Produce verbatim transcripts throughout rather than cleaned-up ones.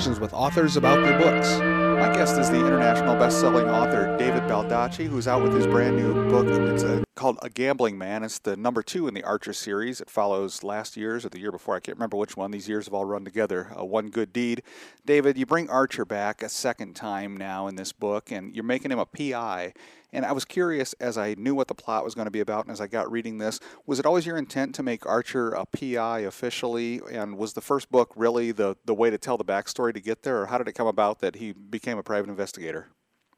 conversations with authors about their books. My guest is the international best-selling author David Baldacci, who's out with his brand new book. It's a, called A Gambling Man. It's the number two in the Archer series. It follows last year's or the year before. I can't remember which one. These years have all run together. Uh, One Good Deed. David, you bring Archer back a second time now in this book, and you're making him a P I. And I was curious, as I knew what the plot was going to be about, and as I got reading this, was it always your intent to make Archer a P I officially? And was the first book really the, the way to tell the backstory to get there? Or how did it come about that he became a private investigator?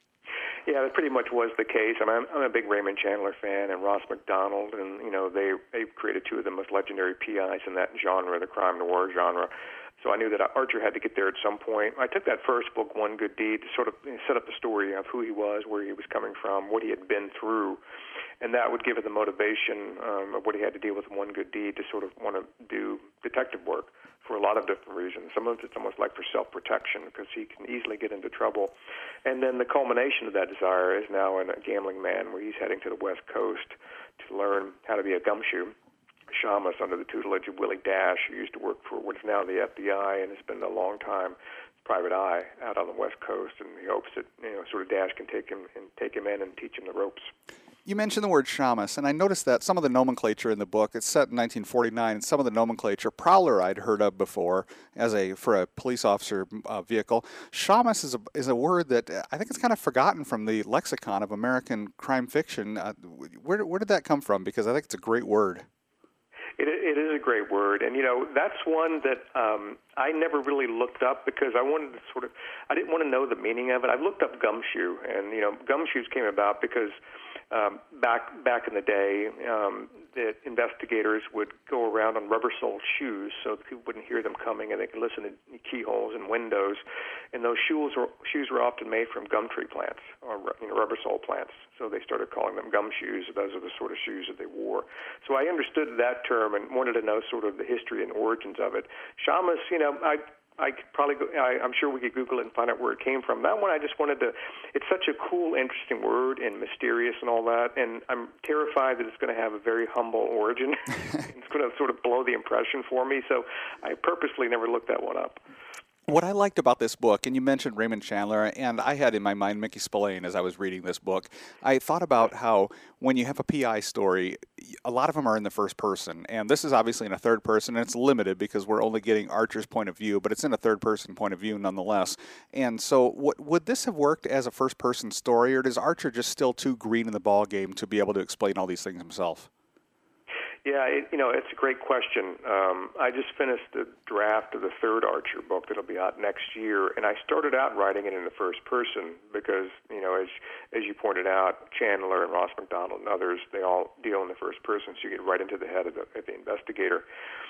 Yeah, that pretty much was the case. I mean, I'm, I'm a big Raymond Chandler fan, and Ross MacDonald, and, you know, they, they created two of the most legendary P Is in that genre, the crime noir genre. So I knew that Archer had to get there at some point. I took that first book, One Good Deed, to sort of set up the story of who he was, where he was coming from, what he had been through, and that would give it the motivation um, of what he had to deal with in One Good Deed to sort of want to do detective work for a lot of different reasons. Some of it's almost like for self-protection because he can easily get into trouble. And then the culmination of that desire is now in A Gambling Man, where he's heading to the West Coast to learn how to be a gumshoe shamus under the tutelage of Willie Dash, who used to work for what is now the F B I and has been a long time private eye out on the West Coast. And he hopes that, you know, sort of Dash can take him and take him in and teach him the ropes. You mentioned the word shamus, and I noticed that some of the nomenclature in the book, it's set in nineteen forty-nine, and some of the nomenclature, prowler I'd heard of before as a for a police officer uh, vehicle. Shamus is a, is a word that I think it's kind of forgotten from the lexicon of American crime fiction. Uh, where, where did that come from? Because I think it's a great word. It, it is a great word, and, you know, that's one that um, I never really looked up because I wanted to sort of, I didn't want to know the meaning of it. I looked up gumshoe, and, you know, gumshoes came about because um, back back in the day, um, that investigators would go around on rubber-soled shoes so that people wouldn't hear them coming, and they could listen to keyholes and windows. And those shoes were shoes were often made from gum tree plants or, you know, rubber-soled plants. So they started calling them gum shoes. Those are the sort of shoes that they wore. So I understood that term and wanted to know sort of the history and origins of it. Shamus, you know, I. I could probably go, I, I'm sure we could Google it and find out where it came from. That one I just wanted to, it's such a cool, interesting word and mysterious and all that, and I'm terrified that it's going to have a very humble origin. It's going to sort of blow the impression for me, so I purposely never looked that one up. What I liked about this book, and you mentioned Raymond Chandler, and I had in my mind Mickey Spillane as I was reading this book. I thought about how when you have a P I story, a lot of them are in the first person, and this is obviously in a third person, and it's limited because we're only getting Archer's point of view, but it's in a third person point of view nonetheless. And so what, would this have worked as a first person story, or is Archer just still too green in the ball game to be able to explain all these things himself? Yeah, it, you know, it's a great question. Um, I just finished the draft of the third Archer book that'll be out next year, and I started out writing it in the first person because, you know, as as you pointed out, Chandler and Ross MacDonald and others, they all deal in the first person, so you get right into the head of the, of the investigator.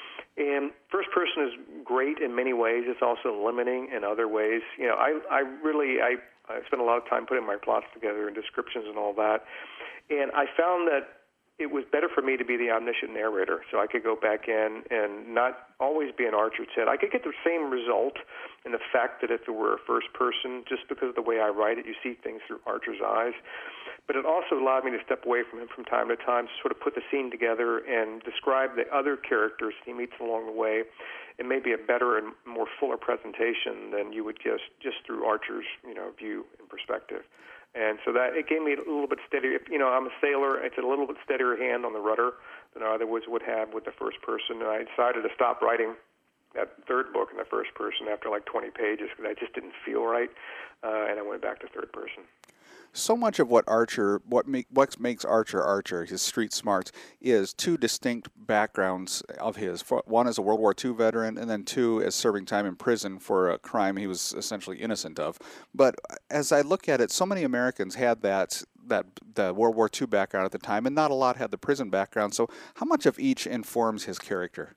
And first person is great in many ways. It's also limiting in other ways. You know, I, I really, I, I spent a lot of time putting my plots together and descriptions and all that, and I found that it was better for me to be the omniscient narrator, so I could go back in and not always be an Archer's head. I could get the same result in the fact that if it were a first person, just because of the way I write it, you see things through Archer's eyes. But it also allowed me to step away from him from time to time, to sort of put the scene together and describe the other characters he meets along the way in maybe a better and more fuller presentation than you would just just through Archer's, you know, view and perspective. And so that it gave me a little bit steadier. You know, I'm a sailor. It's a little bit steadier hand on the rudder than I otherwise would have with the first person. And I decided to stop writing that third book in the first person after like twenty pages because I just didn't feel right, uh, and I went back to third person. So much of what Archer, what, make, what makes Archer Archer, his street smarts, is two distinct backgrounds of his. One as a World War Two veteran, and then two as serving time in prison for a crime he was essentially innocent of. But as I look at it, so many Americans had that that the World War Two background at the time, and not a lot had the prison background. So how much of each informs his character?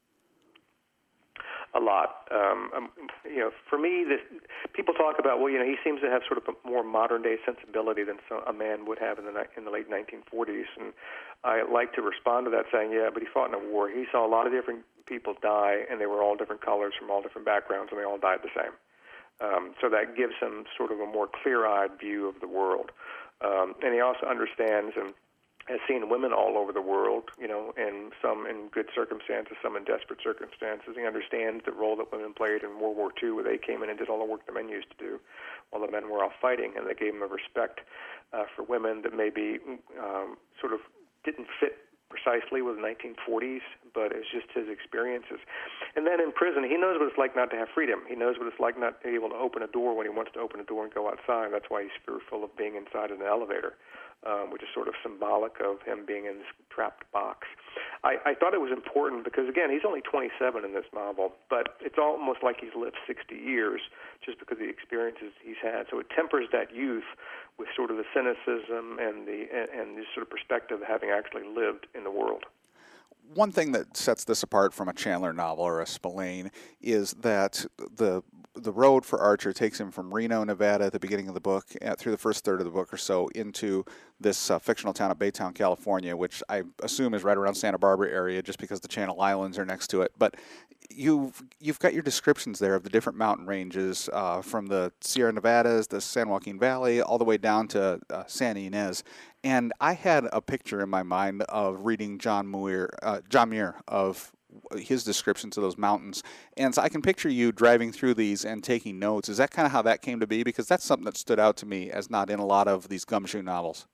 A lot. Um, um, you know, for me, this, people talk about, well, you know, he seems to have sort of a more modern-day sensibility than so, a man would have in the in the late nineteen forties. And I like to respond to that saying, yeah, but he fought in a war. He saw a lot of different people die, and they were all different colors from all different backgrounds, and they all died the same. Um, so that gives him sort of a more clear-eyed view of the world. Um, and he also understands and has seen women all over the world, you know, and some in good circumstances, some in desperate circumstances. He understands the role that women played in World War Two, where they came in and did all the work the men used to do while the men were off fighting, and they gave him a respect uh, for women that maybe um, sort of didn't fit precisely with the nineteen forties, but it's just his experiences. And then in prison, he knows what it's like not to have freedom. He knows what it's like not to be able to open a door when he wants to open a door and go outside. That's why he's fearful of being inside an elevator, um, which is sort of symbolic of him being in this trapped box. I, I thought it was important because, again, he's only twenty-seven in this novel, but it's almost like he's lived sixty years just because of the experiences he's had. So it tempers that youth with sort of the cynicism and the and, and this sort of perspective of having actually lived in the world. One thing that sets this apart from a Chandler novel or a Spillane is that the the road for Archer takes him from Reno, Nevada at the beginning of the book, uh, through the first third of the book or so, into this uh, fictional town of Baytown, California, which I assume is right around Santa Barbara area just because the Channel Islands are next to it. But you've, you've got your descriptions there of the different mountain ranges, uh, from the Sierra Nevadas, the San Joaquin Valley, all the way down to uh, Santa Ynez. And I had a picture in my mind of reading John Muir, uh, John Muir of his descriptions of those mountains. And so I can picture you driving through these and taking notes. Is that kind of how that came to be? Because that's something that stood out to me as not in a lot of these gumshoe novels.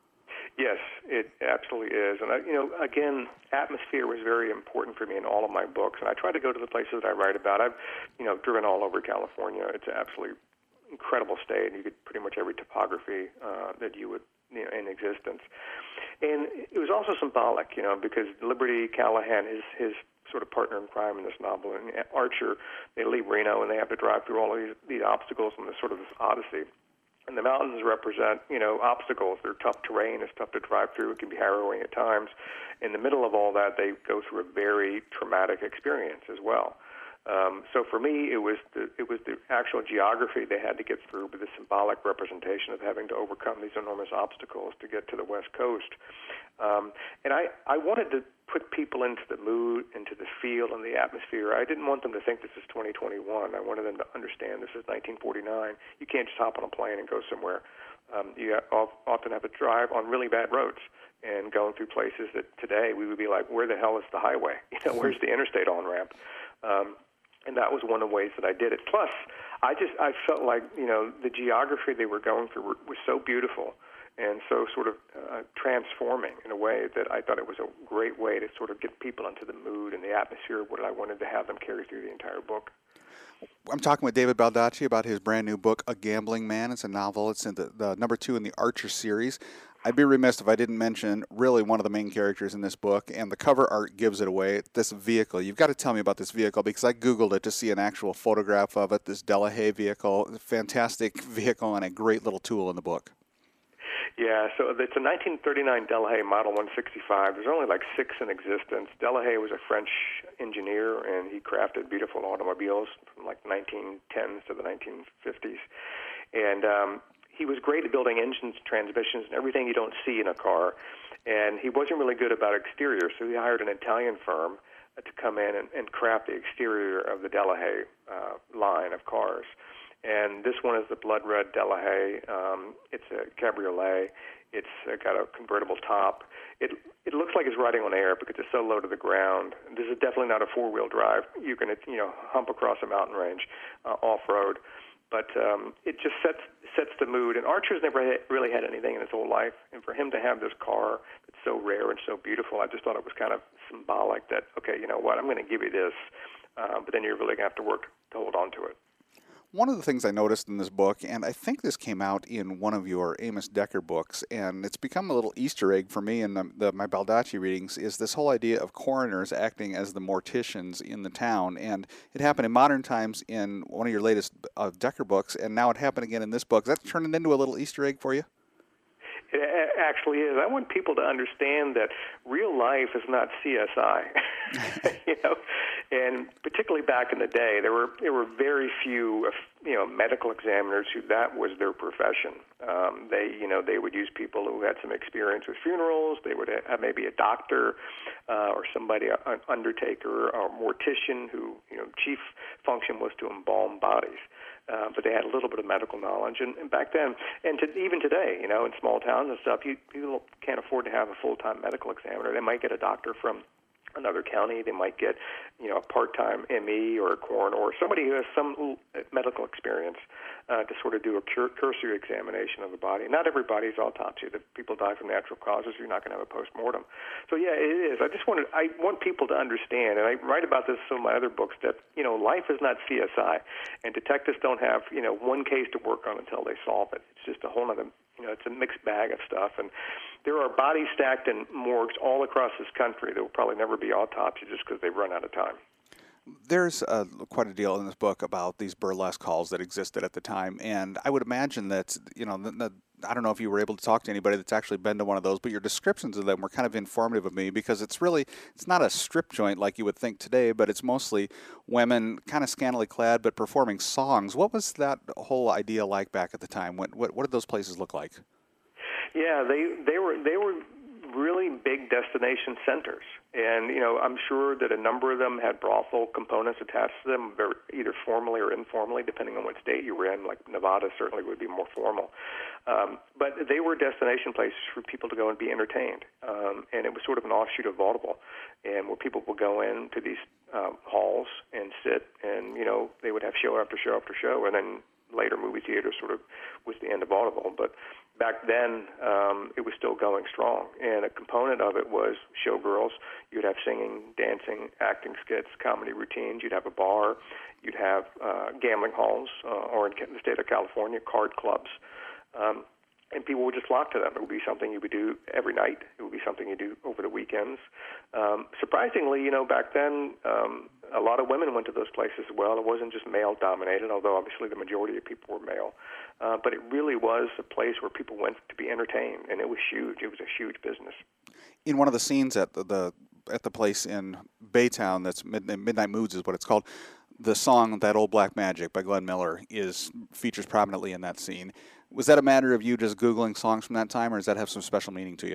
Yes, it absolutely is. And, I, you know, again, atmosphere was very important for me in all of my books. And I try to go to the places that I write about. I've, you know, driven all over California. It's an absolutely incredible state. You get pretty much every topography uh, that you would, you know, in existence. And it was also symbolic, you know, because Liberty Callahan is his sort of partner in crime in this novel. And Archer, they leave Reno and they have to drive through all of these, these obstacles and this sort of this odyssey. And the mountains represent, you know, obstacles. They're tough terrain. It's tough to drive through. It can be harrowing at times. In the middle of all that, they go through a very traumatic experience as well. Um, so for me, it was the it was the actual geography they had to get through, but the symbolic representation of having to overcome these enormous obstacles to get to the West Coast. Um, and I, I wanted to put people into the mood, into the feel, and the atmosphere. I didn't want them to think this is twenty twenty-one. I wanted them to understand this is nineteen forty-nine. You can't just hop on a plane and go somewhere. Um, you often have to drive on really bad roads and going through places that today we would be like, where the hell is the highway? You know, where's the interstate on-ramp? Um, And that was one of the ways that I did it. Plus, I just I felt like, you know, the geography they were going through were, was so beautiful and so sort of uh, transforming in a way that I thought it was a great way to sort of get people into the mood and the atmosphere of what I wanted to have them carry through the entire book. I'm talking with David Baldacci about his brand new book, A Gambling Man. It's a novel. It's in the, the number two in the Archer series. I'd be remiss if I didn't mention really one of the main characters in this book, and the cover art gives it away, this vehicle. You've got to tell me about this vehicle because I Googled it to see an actual photograph of it, this Delahaye vehicle. Fantastic vehicle and a great little tool in the book. Yeah, so it's a nineteen thirty-nine Delahaye Model one sixty-five. There's only like six in existence. Delahaye was a French engineer, and he crafted beautiful automobiles from like nineteen tens to the nineteen fifties. And um, he was great at building engines, transmissions, and everything you don't see in a car. And he wasn't really good about exterior, so he hired an Italian firm to come in and, and craft the exterior of the Delahaye uh, line of cars. And this one is the blood red Delahaye. Um, it's a cabriolet. It's uh, got a convertible top. It it looks like it's riding on air because it's so low to the ground. This is definitely not a four-wheel drive. You can you know hump across a mountain range uh, off-road. But um, it just sets sets the mood. And Archer's never had, really had anything in his whole life. And for him to have this car that's so rare and so beautiful, I just thought it was kind of symbolic that, okay, you know what, I'm going to give you this, uh, but then you're really going to have to work to hold on to it. One of the things I noticed in this book, and I think this came out in one of your Amos Decker books, and it's become a little Easter egg for me in the, the, my Baldacci readings, is this whole idea of coroners acting as the morticians in the town. And it happened in modern times in one of your latest uh, Decker books, and now it happened again in this book. Is that turning into a little Easter egg for you? It actually is. I want people to understand that real life is not C S I, you know, and particularly back in the day, there were there were very few, you know, medical examiners who that was their profession. Um, they, you know, they would use people who had some experience with funerals. They would have maybe a doctor uh, or somebody, an undertaker or mortician who, you know, chief function was to embalm bodies. Uh, but they had a little bit of medical knowledge, and, and back then, and to, even today, you know, in small towns and stuff, you people can't afford to have a full-time medical examiner. They might get a doctor from another county. They might get, you know, a part-time M E or a coroner or somebody who has some medical experience uh, to sort of do a cur- cursory examination of the body. Not everybody's autopsy. If people die from natural causes, you're not going to have a post-mortem. So yeah, it is. I just wanted, I want people to understand, and I write about this in some of my other books, that, you know, life is not C S I, and detectives don't have, you know, one case to work on until they solve it. It's just a whole other, you know, it's a mixed bag of stuff, and there are bodies stacked in morgues all across this country that will probably never be autopsied just because they've run out of time. There's uh, quite a deal in this book about these burlesque halls that existed at the time, and I would imagine that, you know, the, the, I don't know if you were able to talk to anybody that's actually been to one of those, but your descriptions of them were kind of informative of me, because it's really, it's not a strip joint like you would think today, but it's mostly women kind of scantily clad but performing songs. What was that whole idea like back at the time? What, what, what did those places look like? Yeah, they they were they were really big destination centers, and you know I'm sure that a number of them had brothel components attached to them, either formally or informally, depending on what state you were in. Like Nevada certainly would be more formal, um, but they were destination places for people to go and be entertained, um, and it was sort of an offshoot of vaudeville, and where people would go into these um, halls and sit, and you know they would have show after show after show, and then later movie theater sort of was the end of vaudeville, but back then, um, it was still going strong, and a component of it was showgirls. You'd have singing, dancing, acting skits, comedy routines. You'd have a bar. You'd have uh, gambling halls, uh, or in the state of California, card clubs. Um, and people would just flock to them. It would be something you would do every night. It would be something you do over the weekends. Um, surprisingly, you know, back then, um, a lot of women went to those places as well. It wasn't just male-dominated, although obviously the majority of people were male. Uh, but it really was a place where people went to be entertained, and it was huge. It was a huge business. In one of the scenes at the, the at the place in Baytown, that's Midnight, Midnight Moods is what it's called, the song "That Old Black Magic" by Glenn Miller is features prominently in that scene. Was that a matter of you just Googling songs from that time, or does that have some special meaning to you?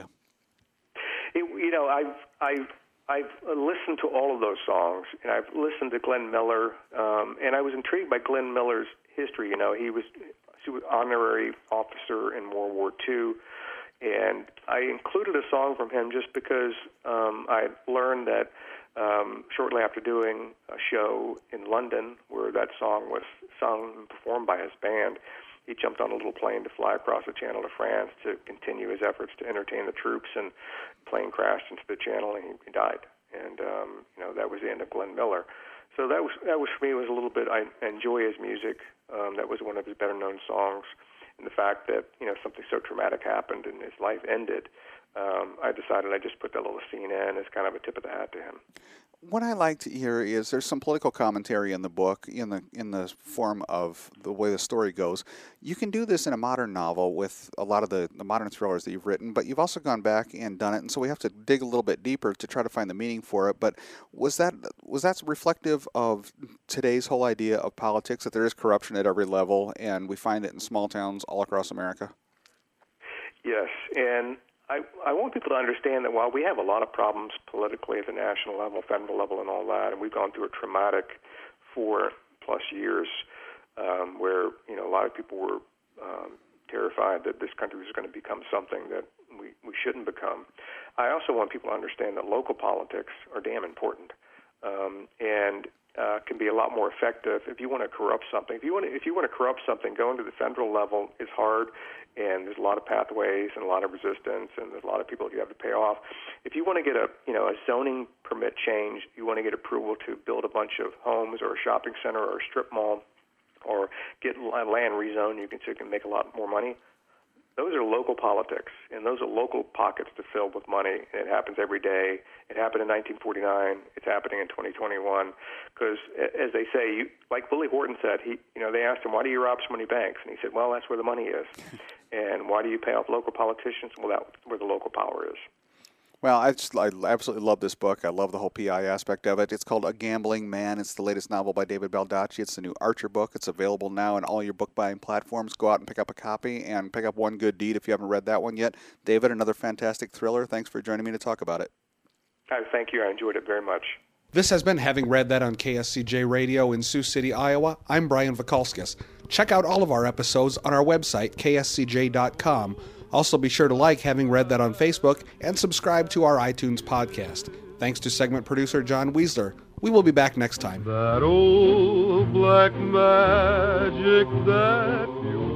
It, you know, I've I've I've listened to all of those songs, and I've listened to Glenn Miller, um, and I was intrigued by Glenn Miller's history. You know, he was he was honorary officer in World War Two, and I included a song from him just because um, I learned that um, shortly after doing a show in London where that song was sung and performed by his band, he jumped on a little plane to fly across the Channel to France to continue his efforts to entertain the troops, and the plane crashed into the Channel and he, he died. And um, you know, that was the end of Glenn Miller. So that was that was for me was a little bit. I enjoy his music. Um, that was one of his better known songs, and the fact that you know something so traumatic happened and his life ended. Um, I decided I just put that little scene in as kind of a tip of the hat to him. What I like to hear is there's some political commentary in the book in the in the form of the way the story goes. You can do this in a modern novel with a lot of the, the modern thrillers that you've written, but you've also gone back and done it, and so we have to dig a little bit deeper to try to find the meaning for it. But was that was that reflective of today's whole idea of politics, that there is corruption at every level, and we find it in small towns all across America? Yes, and I, I want people to understand that while we have a lot of problems politically at the national level, federal level, and all that, and we've gone through a traumatic four-plus years um, where you know a lot of people were um, terrified that this country was going to become something that we, we shouldn't become, I also want people to understand that local politics are damn important, um, and uh, can be a lot more effective if you want to corrupt something. If you want to, if you want to corrupt something, going to the federal level is hard. And there's a lot of pathways and a lot of resistance, and there's a lot of people you have to pay off. If you want to get a, you know, a zoning permit change, you want to get approval to build a bunch of homes or a shopping center or a strip mall, or get land rezoned, you can so you can make a lot more money. Those are local politics, and those are local pockets to fill with money. And it happens every day. It happened in nineteen forty-nine. It's happening in twenty twenty-one. Because, as they say, you, like Willie Horton said, he, you know, they asked him, "Why do you rob so many banks?" And he said, "Well, that's where the money is." And why do you pay off local politicians? Well, that's where the local power is. Well, I just I absolutely love this book. I love the whole P I aspect of it. It's called A Gambling Man. It's the latest novel by David Baldacci. It's the new Archer book. It's available now on all your book buying platforms. Go out and pick up a copy, and pick up One Good Deed if you haven't read that one yet. David, another fantastic thriller. Thanks for joining me to talk about it. I thank you. I enjoyed it very much. This has been Having Read That on K S C J Radio in Sioux City, Iowa. I'm Brian Vakalskis. Check out all of our episodes on our website, K S C J dot com. Also, be sure to like Having Read That on Facebook and subscribe to our iTunes podcast. Thanks to segment producer John Weisler. We will be back next time. That old black magic that you